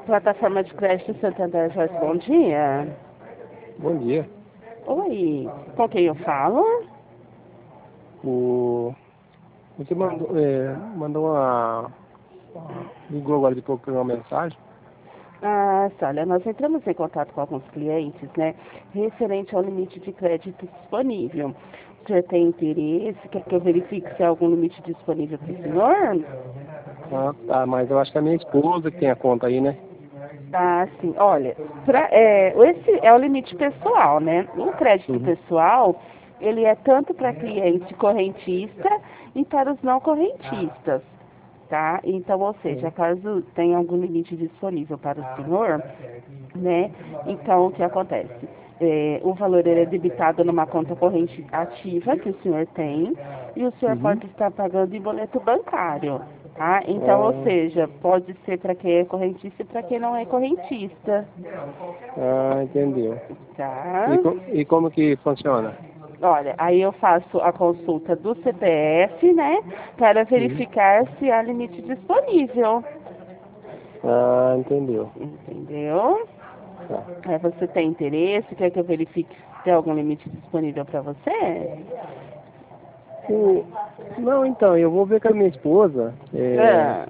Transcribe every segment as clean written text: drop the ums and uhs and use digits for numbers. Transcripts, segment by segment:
Plataforma de crédito Santander Joyce, bom dia. Bom dia. Oi, com quem eu falo? Você mandou ligou agora de pouco para uma mensagem? Ah, olha, nós entramos em contato com alguns clientes, né, referente ao limite de crédito disponível. O senhor tem interesse? Quer que eu verifique se há algum limite disponível para o senhor? Ah, tá, mas eu acho que é a minha esposa que tem a conta aí, né? Ah, sim. Olha, esse é o limite pessoal, né? O crédito Uhum. pessoal, ele é tanto para cliente correntista e para os não correntistas, tá? Então, ou seja, caso tenha algum limite disponível para o senhor, né? Então, o que acontece? O valor ele é debitado numa conta corrente ativa que o senhor tem e o senhor Uhum. pode estar pagando em boleto bancário, tá? Então, ou Ah, seja, pode ser para quem é correntista e para quem não é correntista, entendeu. tá? E como que funciona? Olha, aí eu faço a consulta do CPF, né, para Uhum. verificar se há limite disponível, Ah, entendeu. entendeu? Tá. Você tem interesse? Quer que eu verifique se tem algum limite disponível para você? O- Não, então, eu vou ver com a minha esposa, Ah,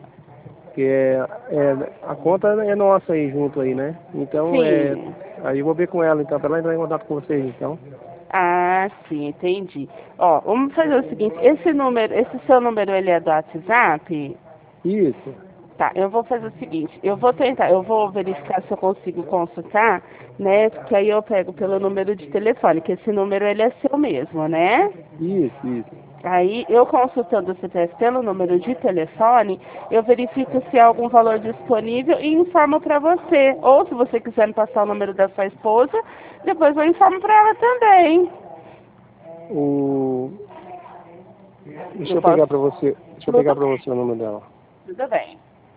a conta é nossa aí junto aí, né? Então, sim. aí eu vou ver com ela, então, para ela entrar em contato com vocês, então. Ah, sim, entendi. Ó, vamos fazer o seguinte, esse seu número, ele é do WhatsApp? Isso. Tá, eu vou fazer o seguinte, eu vou verificar se eu consigo consultar, né, que aí eu pego pelo número de telefone, que esse número, ele é seu mesmo, né? Isso. Aí, eu consultando o CPF pelo número de telefone, eu verifico se há algum valor disponível e informo para você. Ou, se você quiser me passar o número da sua esposa, depois eu informo para ela também. O... Deixa Eu eu posso? pegar para você, Tudo o número dela. bem, tudo bem.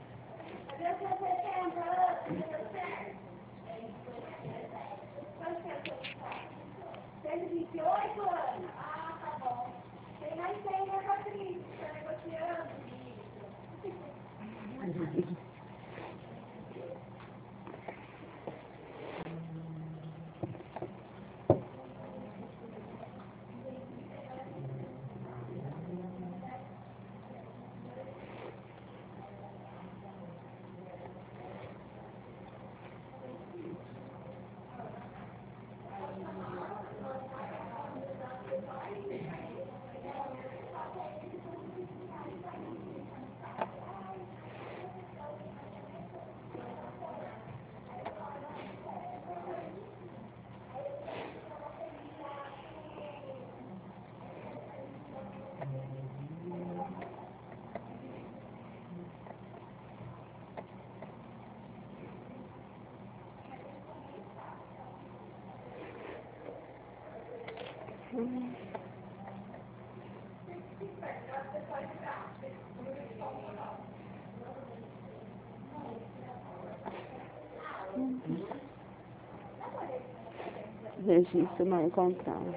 Registro não encontrado.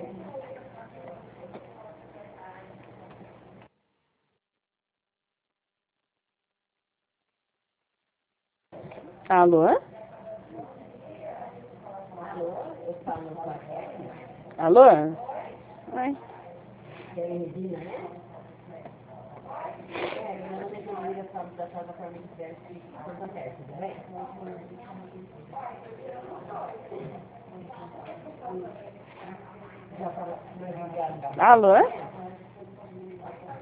Alô? Alô? Oi. Alô?